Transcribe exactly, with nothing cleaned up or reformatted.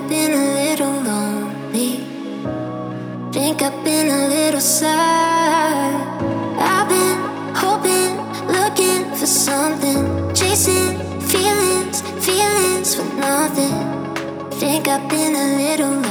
been a little lonely. Think I've been a little sad. I've been hoping, looking for something, chasing feelings, feelings for nothing. Think I've been a little lonely.